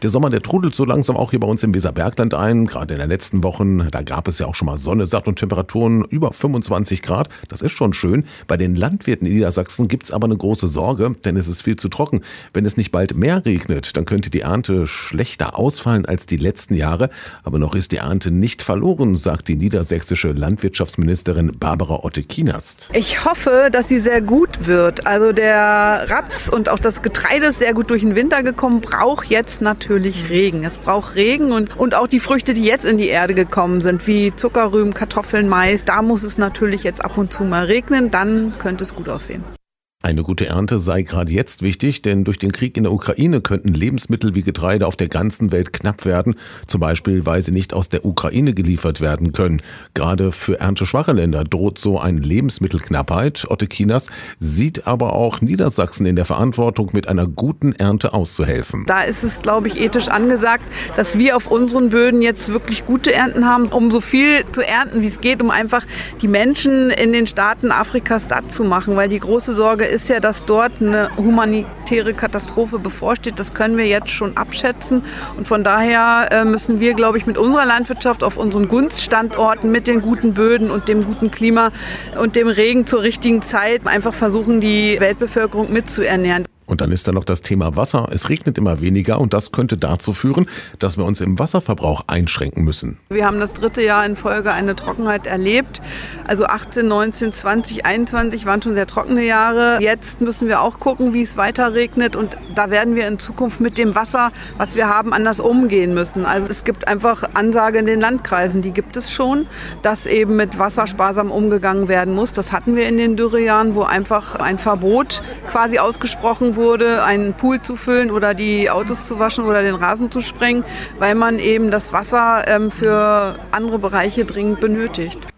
Der Sommer, der trudelt so langsam auch hier bei uns im Weserbergland ein. Gerade in den letzten Wochen, da gab es ja auch schon mal Sonne, satt und Temperaturen über 25 Grad. Das ist schon schön. Bei den Landwirten in Niedersachsen gibt es aber eine große Sorge, denn es ist viel zu trocken. Wenn es nicht bald mehr regnet, dann könnte die Ernte schlechter ausfallen als die letzten Jahre. Aber noch ist die Ernte nicht verloren, sagt die niedersächsische Landwirtschaftsministerin Barbara Otte-Kienast. Ich hoffe, dass sie sehr gut wird. Also der Raps und auch das Getreide ist sehr gut durch den Winter gekommen, braucht jetzt natürlich Regen. Es braucht Regen und auch die Früchte, die jetzt in die Erde gekommen sind, wie Zuckerrüben, Kartoffeln, Mais, da muss es natürlich jetzt ab und zu mal regnen, dann könnte es gut aussehen. Eine gute Ernte sei gerade jetzt wichtig, denn durch den Krieg in der Ukraine könnten Lebensmittel wie Getreide auf der ganzen Welt knapp werden, zum Beispiel weil sie nicht aus der Ukraine geliefert werden können. Gerade für ernteschwache Länder droht so eine Lebensmittelknappheit. Otte-Kienast sieht aber auch Niedersachsen in der Verantwortung, mit einer guten Ernte auszuhelfen. Da ist es, glaube ich, ethisch angesagt, dass wir auf unseren Böden jetzt wirklich gute Ernten haben, um so viel zu ernten, wie es geht, um einfach die Menschen in den Staaten Afrikas satt zu machen, weil die große Sorge ist ja, dass dort eine humanitäre Katastrophe bevorsteht. Das können wir jetzt schon abschätzen. Und von daher müssen wir, glaube ich, mit unserer Landwirtschaft auf unseren Gunststandorten mit den guten Böden und dem guten Klima und dem Regen zur richtigen Zeit einfach versuchen, die Weltbevölkerung mitzuernähren. Und dann ist da noch das Thema Wasser. Es regnet immer weniger und das könnte dazu führen, dass wir uns im Wasserverbrauch einschränken müssen. Wir haben das 3. Jahr in Folge eine Trockenheit erlebt. Also 18, 19, 20, 21 waren schon sehr trockene Jahre. Jetzt müssen wir auch gucken, wie es weiter regnet. Und da werden wir in Zukunft mit dem Wasser, was wir haben, anders umgehen müssen. Also es gibt einfach Ansage in den Landkreisen, die gibt es schon, dass eben mit Wasser sparsam umgegangen werden muss. Das hatten wir in den Dürrejahren, wo einfach ein Verbot quasi ausgesprochen wurde, einen Pool zu füllen oder die Autos zu waschen oder den Rasen zu sprengen, weil man eben das Wasser für andere Bereiche dringend benötigt.